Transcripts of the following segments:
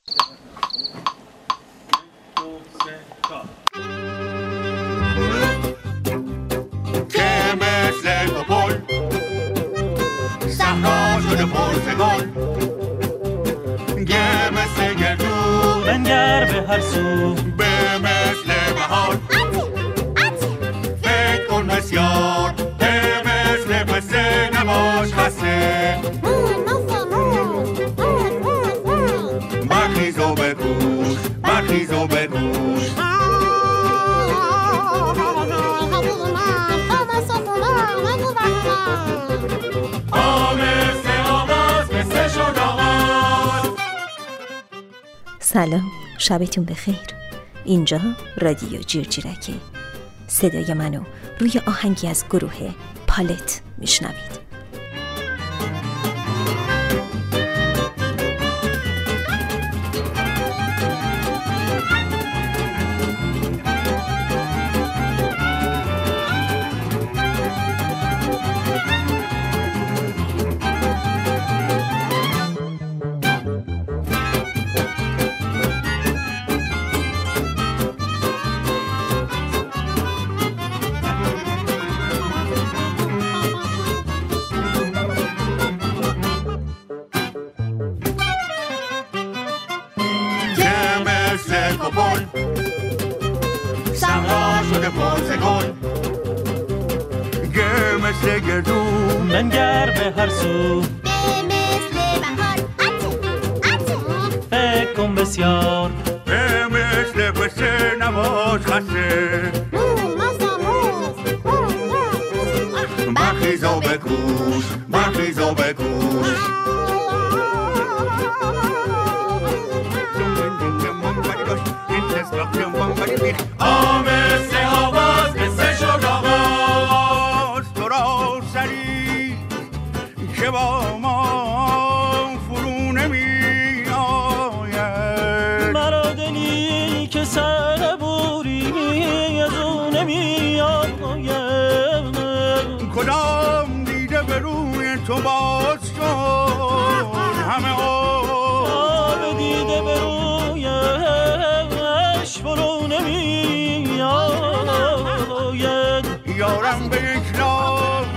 که مثل توپل صحرا شده پرسگل، که مثل گردون بنگر به هر سو، به مثل بهار فکر کن بسیار، که مثل پسه نباش خسته، برخیز و بکوش، برخیز و بکوش. سلام، شبتون بخیر. اینجا رادیو جیرجیرکه. صدای منو روی آهنگی از گروه پالت میشنوید. صحرا شده پرسگل، که مثل گردون بنگر به هر سو، به مثل بهار فکر کن بسیار، به مثل پسه نباش خسته، برخیز و بکوش، برخیز و بکوش. آمسته آواز قصه شد آغاز، تو را سری که با ما فرو نمی آید، مرا دلی که سر بوری از او نمی آید. کدام دیده به روی تو باز شد، همه آب دیده به رویش فرو نمی آید. یارم به یک راه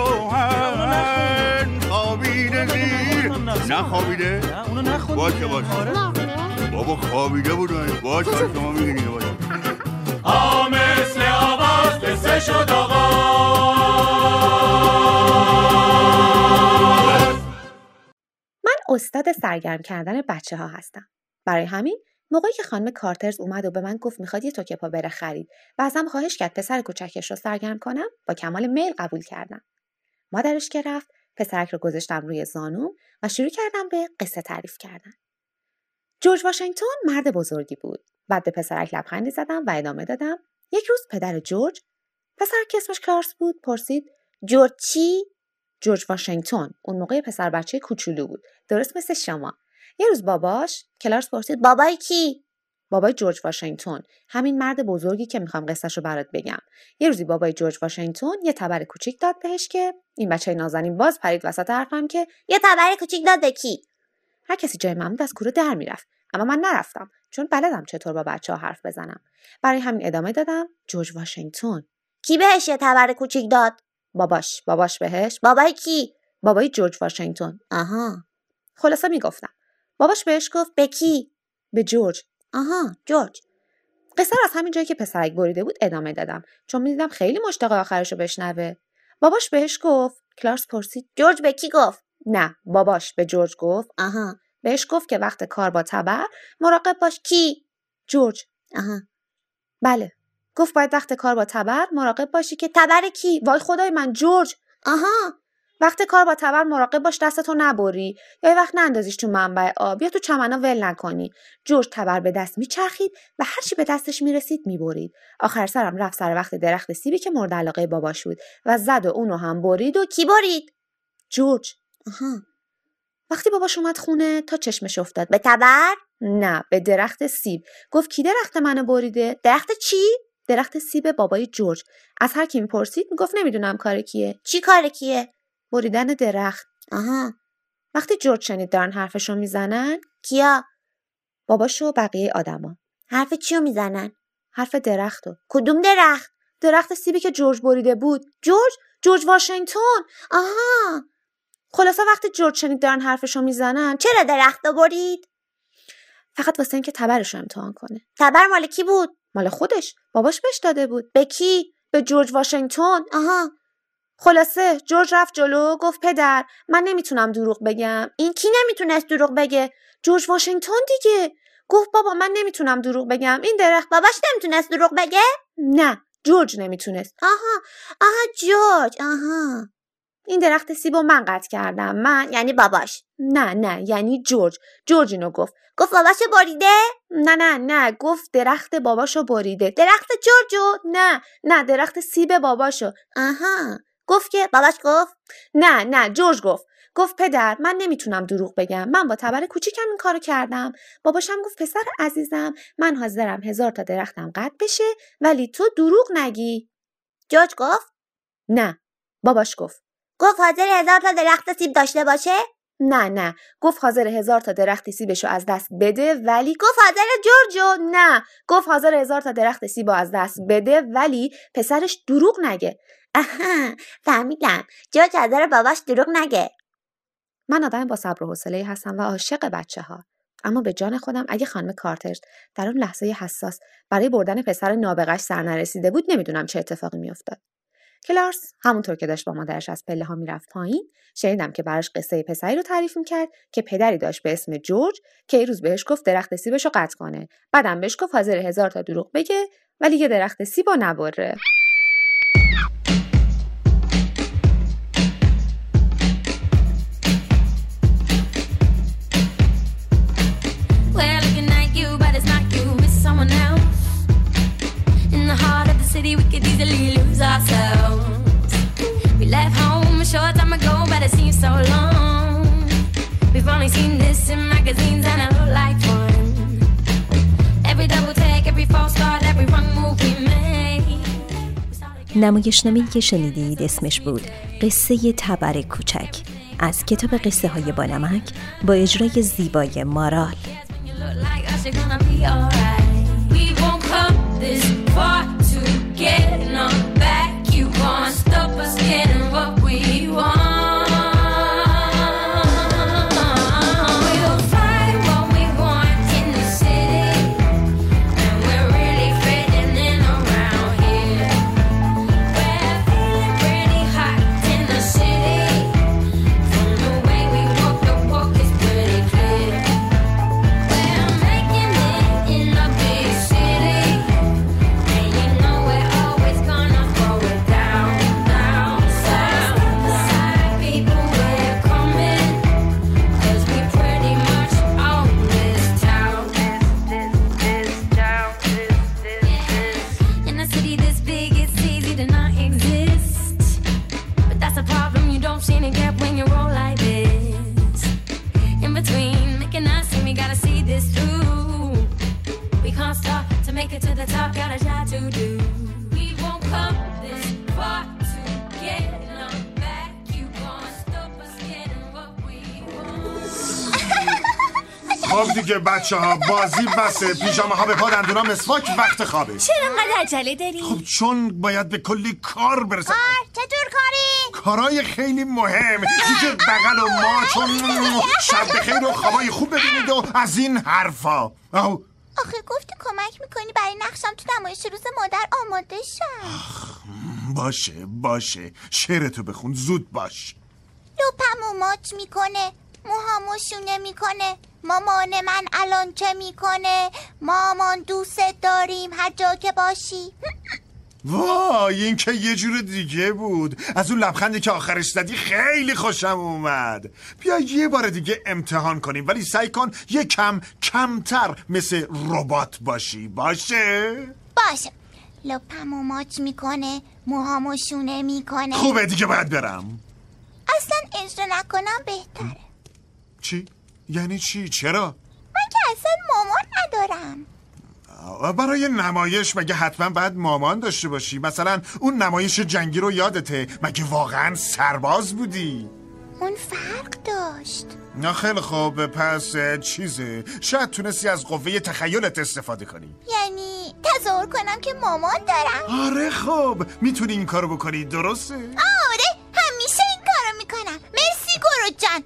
بیروهن خوابیده زیر، نخوابیده؟ نه اونو نخوندی. باشه بابا خوابیده بود. باشه شما میگنید. باشه مثل آواز قصه شد آغاز. من استاد سرگرم کردن بچه ها هستم. برای همین موقعی که خانم کارترز اومد و به من گفت میخواد یه توکه پا بره خرید و ازم خواهش کرد پسر کوچکش رو سرگرم کنم، با کمال میل قبول کردم. مادرش که رفت، پسرک رو گذاشتم روی زانوم و شروع کردم به قصه تعریف کردن. جورج واشنگتن مرد بزرگی بود. بعد به پسرک لبخندی زدم و ادامه دادم. یک روز پدر جورج، پسرک که اسمش کلارس بود، پرسید جورج چی؟ جورج واشنگتن. اون موقع پسر بچه کوچولو بود، درست مثل شما. یه روز باباش، کلارس پرسید بابای کی؟ بابای جورج واشنگتن، همین مرد بزرگی که میخوام قصهشو برات بگم. یه روزی بابای جورج واشنگتن یه تبر کوچیک داد بهش که این بچه نازنین باز پرید وسط حرفم که یه تبر کوچیک داد به کی؟ هر کسی جای من بود از کوره در میرفت، اما من نرفتم چون بلدم چطور با بچه‌ها حرف بزنم. برای همین ادامه دادم. جورج واشنگتن. کی بهش یه تبر کوچیک داد؟ باباش بهش. بابای کی؟ بابای جورج واشنگتن. آها. خلاصه میگفتم. باباش بهش گفت به کی؟ به جورج. آها، جورج. قصه از همین جایی که پسرک بریده بود ادامه دادم چون می‌دیدم خیلی مشتاق آخرشو بشنوه. باباش بهش گفت، کلارس پرسید جورج به کی گفت؟ نه، باباش به جورج گفت. آها. بهش گفت که وقت کار با تبر مراقب باش. کی؟ جورج. آها. بله. گفت باید وقت کار با تبر مراقب باشی که تبر کی؟ وای خدای من، جورج. آها. وقت کار با تبر مراقب باش دستتو نبری یا یه وقت نندازیش تو منبع آب یا تو چمنا ول نکنی. جورج تبر به دست میچرخید و هر چی به دستش میرسید میبرید. آخر سرم رفت سر وقت درخت سیبی که مورد علاقه باباش بود و زد و اونو هم برید. و کی برید؟ جورج. آها. وقتی باباش اومد خونه تا چشمش افتاد به تبر؟ نه، به درخت سیب. گفت کی درخت منو بریده؟ درخت چی؟ درخت سیب بابای جورج. از هر کی میپرسید میگفت نمیدونم کار کیه. چی کار کیه؟ بریدن درخت. آها. وقتی جورج شنید دارن حرفشو میزنن، کیا؟ باباش و بقیه آدما. حرف چیو میزنن؟ حرف درختو. کدوم درخت؟ درخت سیبی که جورج بریده بود. جورج واشنگتن. آها. خلاصه وقتی جورج شنید دارن حرفشو میزنن، چرا درختو برید؟ فقط واسه اینکه تبرشو امتحان کنه. تبر مال کی بود؟ مال خودش. باباش بهش داده بود. به کی؟ به جورج واشنگتن. آها. خلاصه جورج رفت جلو، گفت پدر من نمیتونم دروغ بگم. این کی نمیتونست دروغ بگه؟ جورج واشنگتن دیگه. گفت بابا من نمیتونم دروغ بگم. این درخت. باباش نمیتونست دروغ بگه؟ نه، جورج نمیتونست. آها جورج. آها. این درخت سیبو من قطع کردم. من یعنی باباش؟ نه یعنی جورج اینو گفت. گفت باباشو بریده؟ نه گفت درخت باباشو بریده. درخت جورجو؟ نه درخت سیب باباشو. آها. گفت که باباش گفت؟ نه جورج گفت پدر من نمیتونم دروغ بگم. من با تبر کوچیکم این کارو کردم. باباشم گفت پسر عزیزم من حاضرم 1000 تا درختم قطع بشه ولی تو دروغ نگی. جورج گفت؟ نه. باباش گفت حاضر 1000 تا درخت سیب داشته باشه؟ نه گفت حاضر 1000 تا درخت سیبشو از دست بده ولی گفت حاضر جورجو؟ نه گفت حاضر 1000 تا درخت سیبو از دست بده ولی پسرش دروغ نگه. آها فهمیدم. جورج حاضر باباش دروغ نگه. من آدم با صبر و حوصله هستم و عاشق بچه‌ها. اما به جان خودم اگه خانم کارتر در اون لحظه حساس برای بردن پسر نابغه‌اش سر نرسیده بود نمیدونم چه اتفاقی میافتاد. کلارس همونطور که داشت با مادرش از پله ها میرفت پایین شنیدم که براش قصه پسری رو تعریف میکرد که پدری داشت به اسم جورج که یه روز بهش گفت درخت سیبشو قطع کنه. بعدم بهش گفت حاضر 1000 تا دروغ بگه ولی یه درخت سیبو نبره. We could easily lose ourselves. We left home a short time ago, but it seems so long. We've only seen this in magazines and it looked like fun. Every double take, every false start, every wrong move we made. نمایشنامه‌ای که شنیدید اسمش بود قصه تبر کوچک از کتاب قصه های با نمک با اجرای زیبای مارال. Getting on back, you can't stop us getting what we want. We'll find what we want in the city, and we're really fitting in around here. We're feeling pretty hot in the city. From the way we walk, the walk is pretty clear. We're making it in a big city. خب دیگه بچه‌ها بازی بسه. پیژامه ها به پا، دندونا مسواک، وقت خوابه. چرا انقدر عجله داری؟ خب چون باید به کلی کار برسم. چطور کاری؟ کارای خیلی مهم، دیگه بغل و ماچ و شب بخیر و خوابای خوب ببینید و از این حرفا. آخه گفتی کمک میکنی برای نقشم تو نمایش روز مادر آماده شم. باشه شعرتو بخون، زود باش. لپمو ماچ میکنه، موهامو شونه میکنه، مامان من الان چه میکنه؟ مامان دوست داریم هر جا که باشی. وای این که یه جور دیگه بود. از اون لبخندی که آخرش زدی خیلی خوشم اومد. بیا یه بار دیگه امتحان کنیم ولی سعی کن یه کمتر مثل ربات باشی. باشه لپمو ماچ میکنه، موهامو شونه میکنه. خوبه دیگه باید برم. اصلا اجرا نکنم بهتره. چی؟ یعنی چی؟ چرا؟ من که اصلا مامان ندارم. برای نمایش مگه حتما باید مامان داشته باشی؟ مثلا اون نمایش جنگی رو یادته؟ مگه واقعا سرباز بودی؟ اون فرق داشت. نه خیلی خوب، پس چیزه شاید تونستی از قوه تخیلت استفاده کنی. یعنی تظاهر کنم که مامان دارم؟ آره خب میتونی این کارو بکنی، درسته؟ آره همیشه این کارو میکنم. مرسی گورو جان.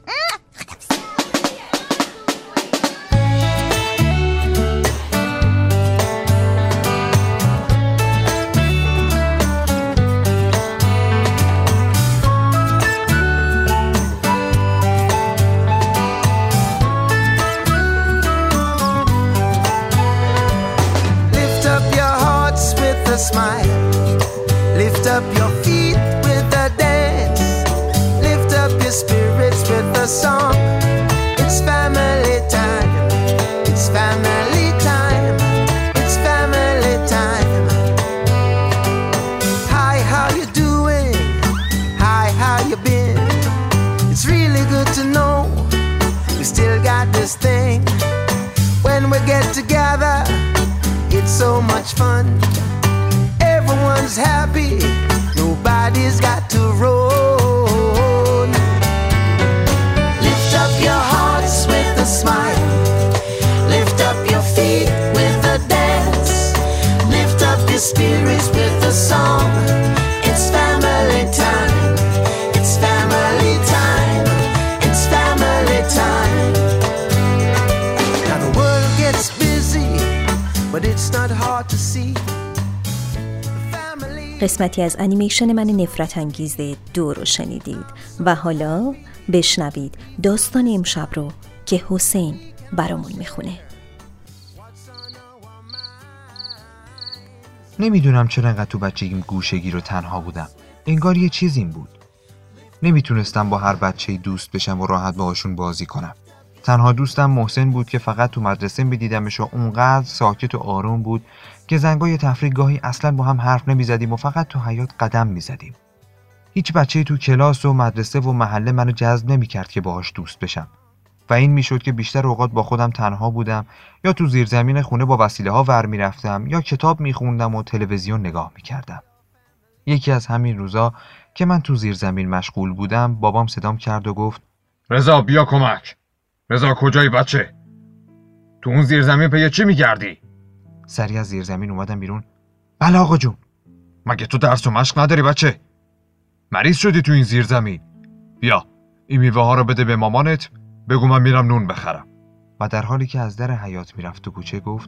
Lift up your hearts with a smile. Lift up your feet with a dance. Lift up your spirits with a song. It's family time. It's family time. It's family time. Hi, how you doing? Hi, how you been? It's really good to know we still got this thing. When we get together, it's so much fun. Everyone's happy. Nobody's got to roll. Lift up your hearts with a smile. Lift up your feet with a dance. Lift up your spirits with a song. It's family time. It's family time. It's family time. Now the world gets busy, but it's not hard to see. قسمتی از انیمیشن من نفرت انگیز دو رو شنیدید و حالا بشنوید داستان امشب رو که حسین برامون میخونه. نمیدونم چرا انقدر تو بچگیم گوشه‌گیر و تنها بودم. انگار یه چیزیم بود. نمیتونستم با هر بچه‌ای دوست بشم و راحت باهاشون بازی کنم. تنها دوستم محسن بود که فقط تو مدرسه می‌دیدمش و اونقدر ساکت و آروم بود که زنگای تفریح گاهی اصلاً با هم حرف نمی‌زدیم و فقط تو حیاط قدم می‌زدیم. هیچ بچه‌ای تو کلاس و مدرسه و محله منو جذب نمی‌کرد که باهاش دوست بشم. و این میشد که بیشتر اوقات با خودم تنها بودم یا تو زیرزمین خونه با وسیله‌ها ور می‌رفتم یا کتاب می‌خوندم و تلویزیون نگاه می‌کردم. یکی از همین روزا که من تو زیرزمین مشغول بودم بابام صدام کرد و گفت رضا بیا کمک. رضا کجایی بچه؟ تو اون زیرزمین پی چی میگردی؟ سریع از زیرزمین اومدم بیرون. بله آقا جون. مگه تو درس و مشق نداری بچه؟ مریض شدی تو این زیرزمین. بیا این میوه ها رو بده به مامانت، بگو من میرم نون بخرم. و در حالی که از در حیاط میرفت تو کوچه گفت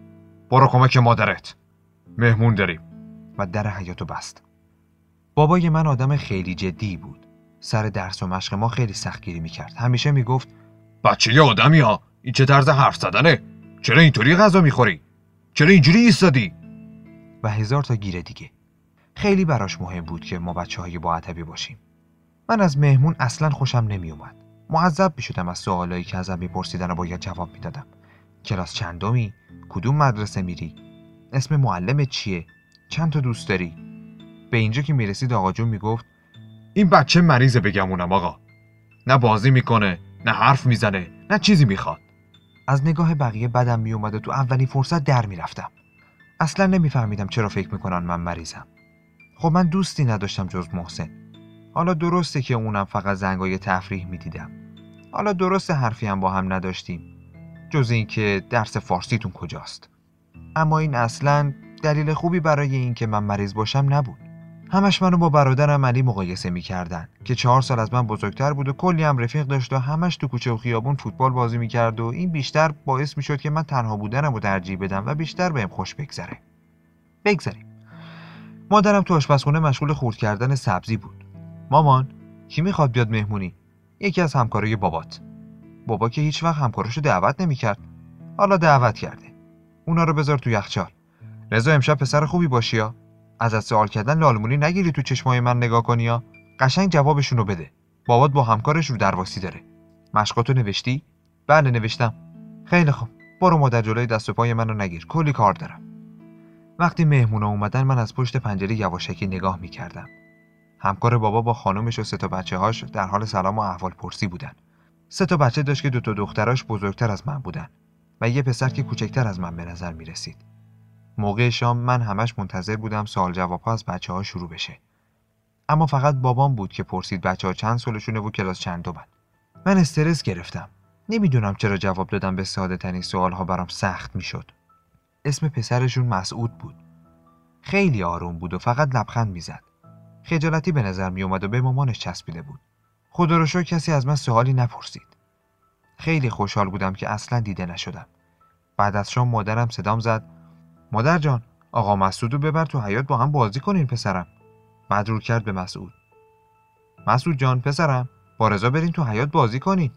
برو کمک مادرت، مهمون داریم. و در حیاطو بست. بابای من آدم خیلی جدی بود. سر درس و مشق ما خیلی سختگیری میکرد. همیشه میگفت بچه یه آدمی ها، این چه طرز حرف زدنه؟ چرا اینطوری غذا میخوری؟ چرا اینجوری ایستادی؟ و هزار تا گیره دیگه. خیلی براش مهم بود که ما بچه‌های با ادبی باشیم. من از مهمون اصلاً خوشم نمیومد. معذب میشدم از سوالایی که ازم میپرسیدن و باید جواب میدادم. کلاس چندمی؟ کدوم مدرسه میری؟ اسم معلمت چیه؟ چند تا دوست داری؟ به اینجا که میرسید آقا جون میگفت این بچه مریضه بگمونم آقا. نه بازی میکنه، نه حرف میزنه، نه چیزی میخواد. از نگاه بقیه بدم میومد و تو اولین فرصت در میرفتم. اصلا نمیفهمیدم چرا فکر میکنن من مریضم. خب من دوستی نداشتم جز محسن. حالا درسته که اونم فقط زنگای تفریح میدیدم. حالا درسته حرفی هم با هم نداشتیم جز این که درس فارسیتون کجاست. اما این اصلا دلیل خوبی برای این که من مریض باشم نبود. همش منو با برادرم علی مقایسه میکردن که 4 سال از من بزرگتر بود و کلی هم رفیق داشت و همش تو کوچه و خیابون فوتبال بازی میکرد و این بیشتر باعث میشد که من تنها بودنمو ترجیح بدم و بیشتر بهم خوش بگذره. بگذریم. مادرم تو آشپزخونه مشغول خورد کردن سبزی بود. مامان، کی میخواد بیاد مهمونی؟ یکی از همکارای بابات. بابا که هیچ وقت همکاراشو دعوت نمیکرد. حالا دعوت کرده. اونا رو بذار تو یخچال. رضا امشب پسر خوبی باشی ها. ازت سوال کردن لالمونی نگیری تو چشمای من نگاه کنی ها. قشنگ جوابشون رو بده. بابات با همکارش رو درواسی داره. مشقاتو نوشتی؟ بله نوشتم. خیلی خوب. برو مادر جلوی دست و پای منو نگیر. کلی کار دارم. وقتی مهمونا اومدن من از پشت پنجره یواشکی نگاه میکردم. همکار بابا با خانومش و 3 تا بچه‌هاش در حال سلام و احوال پرسی بودن. 3 تا بچه داشت که 2 تا دختراش بزرگتر از من بودن و یه پسر که کوچکتر از من به نظر می رسید. موقع شام من همش منتظر بودم سوال جواب‌ها از بچه‌ها شروع بشه. اما فقط بابام بود که پرسید بچه‌ها چند سالشونه و کلاس چندمن. من استرس گرفتم. نمیدونم چرا جواب دادم به ساده ترین سوال‌ها برام سخت میشد. اسم پسرشون مسعود بود. خیلی آروم بود و فقط لبخند میزد. خجالتی به نظر می اومد و به مامانش چسبیده بود. خدا رو شکر کسی از من سوالی نپرسید. خیلی خوشحال بودم که اصلا دیده نشدم. بعد از شام مادرم صدام زد: مادر جان، آقا مسعودو ببر تو حیاط با هم بازی کنین پسرم. بعد رو کرد به مسعود: مسعود جان پسرم، با رضا برین تو حیاط بازی کنین.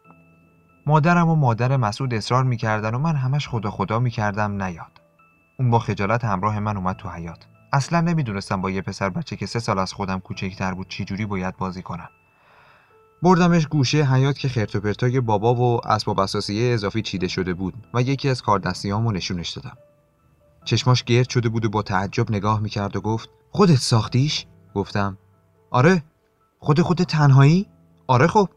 مادرم و مادر مسعود اصرار میکردن و من همش خدا خدا میکردم نیاد. اون با خجالت همراه من اومد تو حیاط. اصلا نمیدونستم با یه پسر بچه که 3 سال از خودم کوچکتر بود چی جوری باید بازی کنم. بردمش گوشه حیاط که خرت و پرتای بابا و اسباب اساسیه اضافی چیده شده بود و یکی از کاردستیامو نشونش دادم. چشماش گرد شده بود و با تعجب نگاه میکرد و گفت: خودت ساختیش؟ گفتم: آره. خودت تنهایی؟ آره. خب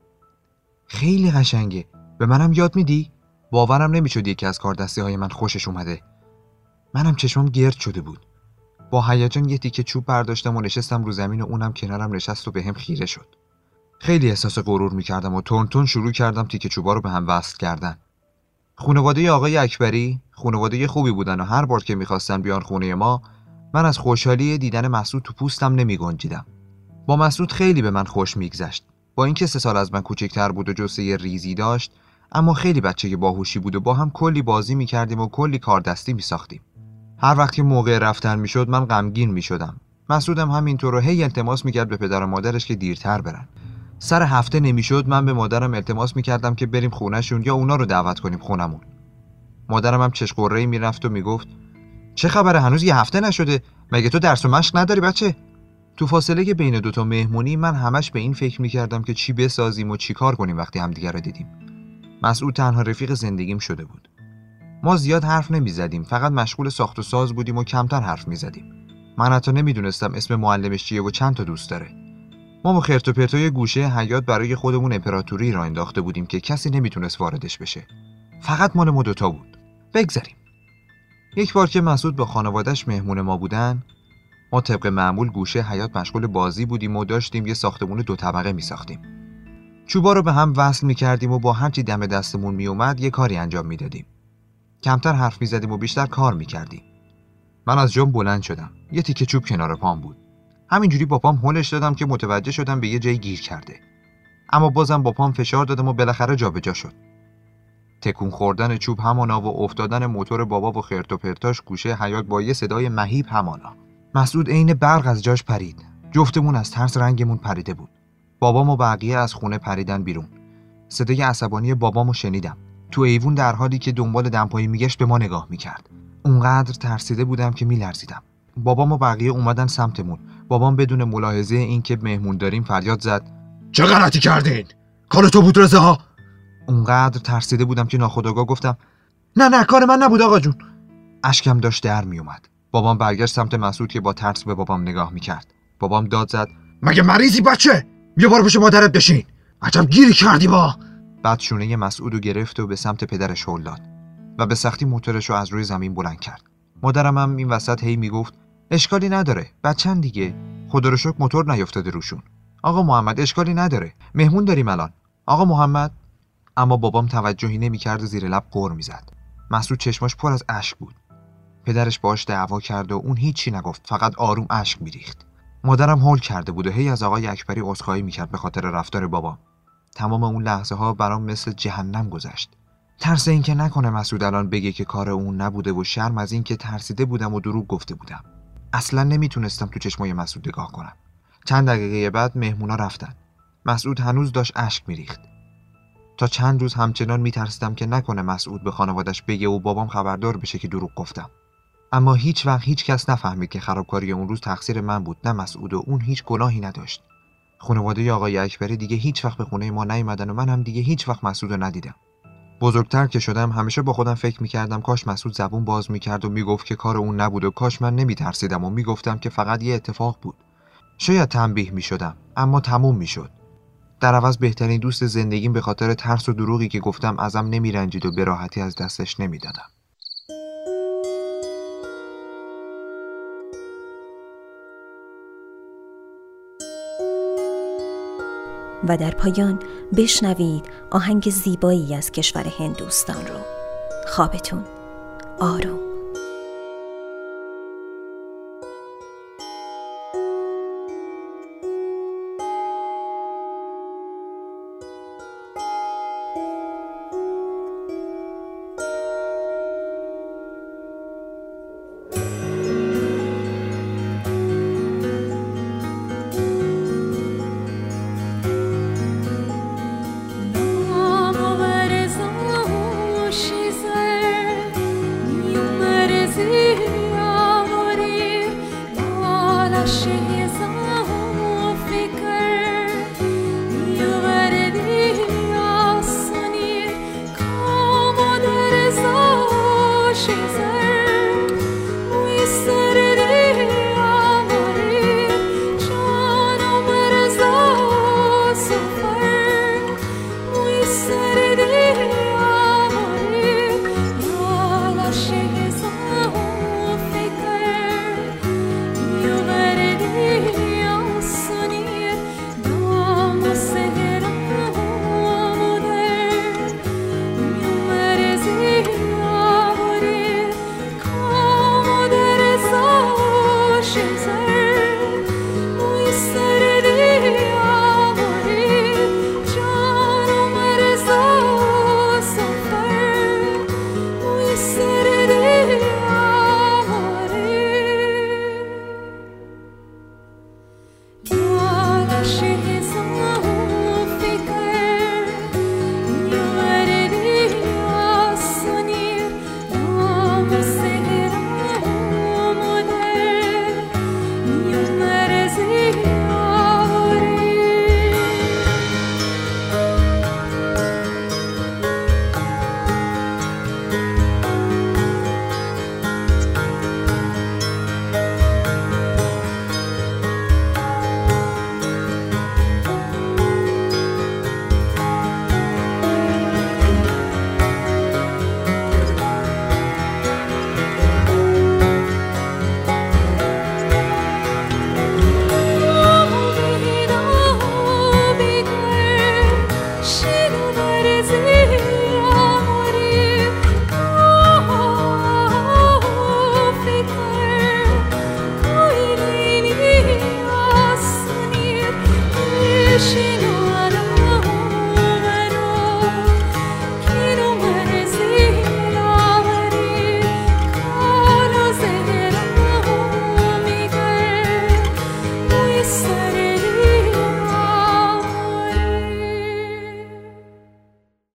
خیلی قشنگه. به منم یاد میدی؟ باورم نمیشد یکی از کاردستی‌های من خوشش اومده. منم چشمام گرد شده بود. با هیجان یه تیکه چوب برداشتم و نشستم رو زمین و اونم کنارم نشست و بهم خیره شد. خیلی احساس غرور میکردم و تون شروع کردم تیکه چوبا رو به هم وصل کردن. خانواده آقای اکبری خانواده خوبی بودن و هر بار که میخواستن بیان خونه ما، من از خوشحالی دیدن مسعود تو پوستم نمیگنجیدم. با مسعود خیلی به من خوش میگذشت. با اینکه 3 سال از من کوچکتر بود و جثه ریزی داشت، اما خیلی بچه باهوشی بود و با هم کلی بازی میکردیم و کلی کاردستی میساختیم. هر وقت که موقع رفتن میشد من غمگین میشدم. مسعودم همینطور رو هی التماس میکرد به پدر و مادرش که دیرتر برن. سر هفته نمیشد من به مادرم التماس میکردم که بریم خونهشون یا اونا رو دعوت کنیم خونمون. مادرم هم چش قره‌ای میرفت و میگفت: چه خبره هنوز یه هفته نشده؟ مگه تو درس و مشق نداری بچه؟ تو فاصله بین 2 تا مهمونی من همش به این فکر میکردم که چی بسازیم و چی کار کنیم وقتی همدیگه رو دیدیم. مسعود تنها رفیق زندگیم شده بود. ما زیاد حرف نمیزدیم، فقط مشغول ساخت و ساز بودیم و کمتر حرف میزدیم. من حتی نمیدونستم اسم معلمش چیه و چند تا دوست داره. ما با خرت و پرتای گوشه حیاط برای خودمون امپراتوری را انداخته بودیم که کسی نمیتونست واردش بشه. فقط مال ما 2 تا بود. بگذریم. یک بار که مسعود با خانواده‌اش مهمون ما بودن، ما طبق معمول گوشه حیاط مشغول بازی بودیم و داشتیم یه ساختمون 2 طبقه میساختیم. چوبا رو به هم وصل میکردیم و با هر چی دم دستمون میومد یه کاری انجام میدادیم. کمتر حرف میزدیم و بیشتر کار میکردیم. من از جام بلند شدم. یه تیکه چوب کنار پام بود. همینجوری با پام هلش دادم که متوجه شدم به یه جای گیر کرده. اما بازم با پام فشار دادم و بالاخره جابجا شد. تکون خوردن چوب همانا و افتادن موتور بابا و خرت و پرتاش گوشه حیاط با یه صدای مهیب همانا. مسعود عین برق از جاش پرید. جفتمون از ترس رنگمون پریده بود. بابام و بقیه از خونه پریدن بیرون. صدای عصبانی بابامو شنیدم. تو ایوون در حالی که دنبال دمپایی میگشت به ما نگاه میکرد. اونقدر ترسیده بودم که میلرزیدم. بابام و بقیه اومدن سمتمون. بابام بدون ملاحظه اینکه مهمون داریم فریاد زد: چه غلطی کردین؟ کار تو بود رضا؟ اونقدر ترسیده بودم که ناخودآگاه گفتم: نه کار من نبود آقا جون. اشکم داشت در میومد. بابام برگشت سمت مسعود که با ترس به بابام نگاه میکرد. بابام داد زد: مگه مریضی بچه؟ بیا بار پیش مادرت بشین. عجب گیری کردی با. بعد شونه مسعودو گرفت و به سمت پدرش هل داد و به سختی موتورشو از روی زمین بلند کرد. مادرم هم این وسط هی میگفت: اشکالی نداره، بچن دیگه. خدا رو شکر موتور نیافتاده روشون. آقا محمد اشکالی نداره، مهمون داریم الان. آقا محمد. اما بابام توجهی نمی‌کرد و زیر لب غر می‌زد. مسعود چشماش پر از اشک بود. پدرش باهاش دعوا کرد و اون هیچی نگفت، فقط آروم اشک می‌ریخت. مادرم هول کرده بود و هی از آقای اکبری عذرخواهی می‌کرد به خاطر رفتار بابام. تمام اون لحظه‌ها برام مثل جهنم گذشت. ترس این که نکنه مسعود الان بگه که کار اون نبوده و شرم از این که ترسیده بودم و دروغ گفته بودم. اصلا نمیتونستم تو چشمای مسعود نگاه کنم. چند دقیقه بعد مهمونا رفتن. مسعود هنوز داشت اشک می‌ریخت. تا چند روز همچنان میترسیدم که نکنه مسعود به خانواده‌اش بگه و بابام خبردار بشه که دروغ گفتم. اما هیچ وقت هیچ کس نفهمید که خرابکاری اون روز تقصیر من بود، نه مسعود، و اون هیچ گناهی نداشت. خانواده آقای اکبری دیگه هیچ وقت به خونه ما نیومدن و من هم دیگه هیچ وقت مسعود رو ندیدم. بزرگتر که شدم همیشه با خودم فکر میکردم کاش مسعود زبون باز میکرد و میگفت که کار اون نبود و کاش من نمیترسیدم و میگفتم که فقط یه اتفاق بود. شاید تنبیه میشدم، اما تموم میشد. در عوض بهترین دوست زندگیم به خاطر ترس و دروغی که گفتم ازم نمیرنجید و به راحتی از دستش نمیدادم. و در پایان بشنوید آهنگ زیبایی از کشور هندوستان رو. خوابتون آروم.